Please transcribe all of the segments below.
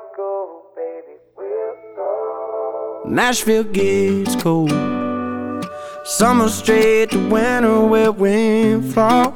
go, baby, we'll go. Nashville gets cold, summer straight to winter where wind fall.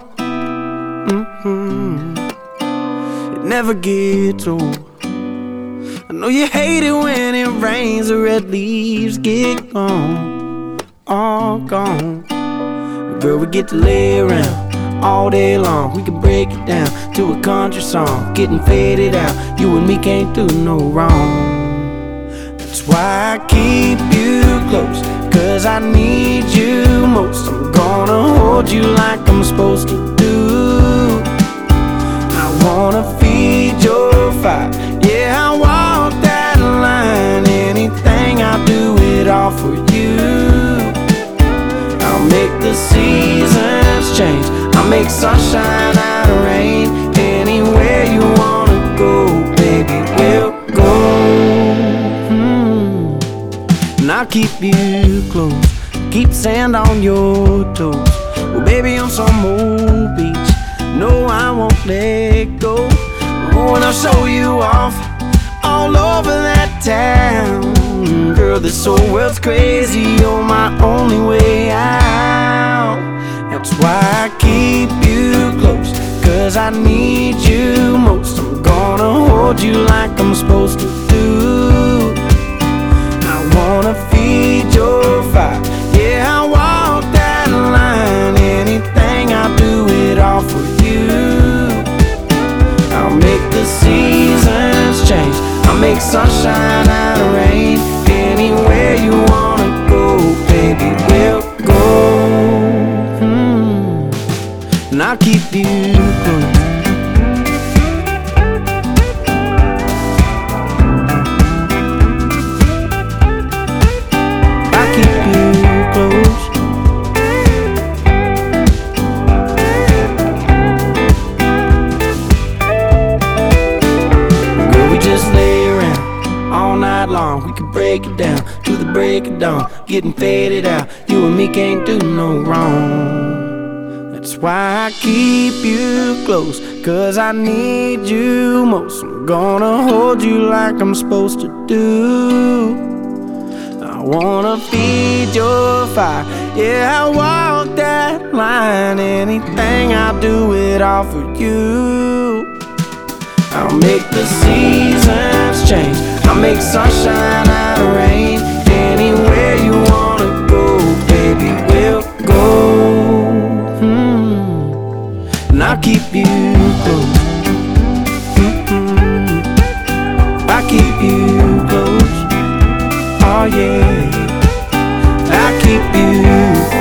It never gets old. I know you hate it when it rains, the red leaves get gone, all gone. Girl, we get to lay around all day long. We can break it down to a country song, getting faded out. You and me can't do no wrong. That's why I keep you close, 'cause I need you most. I'm gonna hold you like I'm supposed to do. I wanna feed your fire, yeah, I walk that line. Anything I do it all for you. I'll make the seasons change, I'll make sunshine out of rain. Anywhere you wanna go, baby, we'll go. And I'll keep you close, keep sand on your toes. Well, baby, on some old beach, no, I won't let go. Oh, and I'll show you off all over that town. Girl, this whole world's crazy, you're my only way out. That's why I keep you close, 'cause I need you most. I'm gonna hold you like I'm supposed to do. I wanna feed your fire, yeah, I walk that line. Anything I do it all for you. I'll make the seasons change, I'll make sunshine out of rain. Anywhere you wanna go, baby, we'll go. And I'll keep you close. I'll keep you close. Girl, we just lay around all night long. We can break it down to the break of dawn, getting faded out. You and me can't do no wrong. That's why I keep you close, 'cause I need you most. I'm gonna hold you like I'm supposed to do. I wanna feed your fire, yeah, I walk that line. Anything I do it all for you. I'll make the seasons change, I'll make sunshine out of rain. Anywhere you wanna go, baby, we'll go. And I'll keep you close. I'll keep you close. Oh yeah, I'll keep you